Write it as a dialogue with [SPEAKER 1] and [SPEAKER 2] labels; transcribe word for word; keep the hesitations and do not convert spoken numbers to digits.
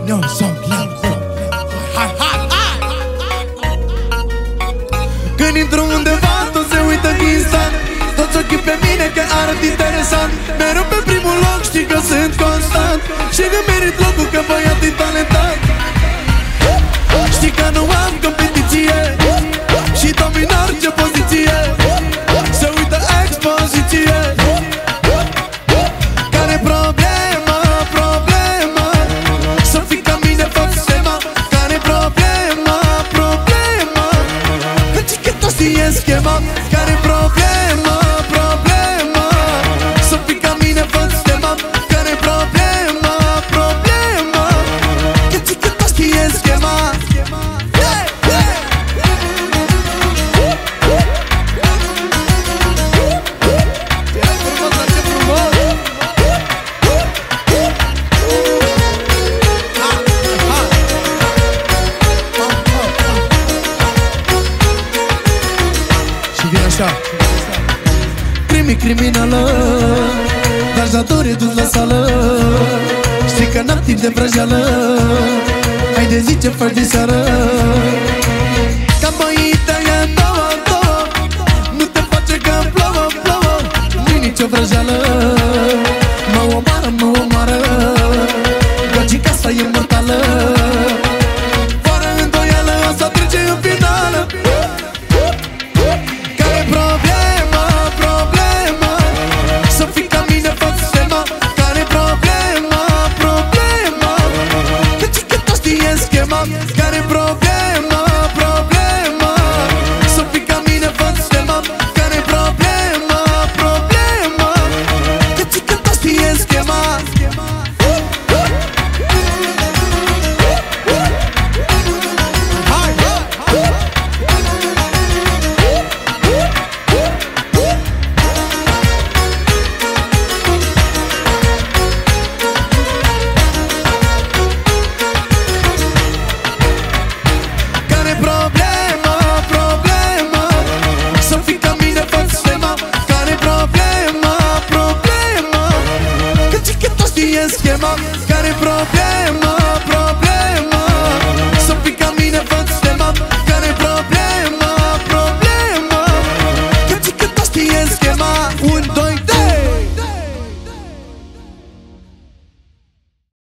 [SPEAKER 1] No, some love. Hai, hai, hai! Când intru undeva, toți se uită instant. Toți ochii pe mine că arăt interesant. Mereu pe primul loc, știi că sunt constant. Și că merit locul, că băiatul e talentat. Știi că nu am competiție și domin orice poziție. Se uită expoziție. Care problema, problema? Să fii ca mine, fac schema. Care problema, problema? Că ci că toți știe schema. Care problema, problema? Să fii ca mine, fac schema. Care problema, problema? Că ci că toți știe schema. Crimi criminală, dar datori dus la sală. Știi că n-am timp de vrăjeală. Haide zi ce faci de seară. Ca băită e două, două. Nu te face că plouă, plouă. Nu-i nicio vrăjeală. Mă omoară, mă omoară. Gagica asta e mortală.